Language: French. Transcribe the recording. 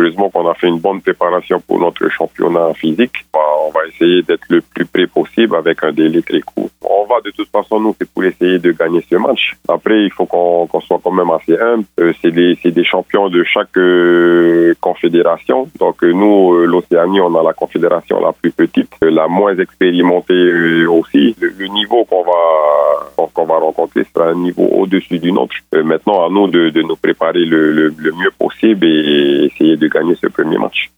heureusement qu'on a fait une bonne préparation pour notre championnat physique. On va essayer d'être le plus près possible avec un délai très court. On va de toute façon, nous, c'est pour essayer de gagner ce match. Après, il faut qu'on soit quand même assez humble. C'est des champions de chaque confédération. Donc nous, l'Océanie, on a la confédération la plus petite, la moins expérimentée aussi. Le niveau qu'on va rencontrer sera un niveau au-dessus du nôtre. Maintenant, à nous de nous préparer le mieux possible et essayer de gagner ce premier match.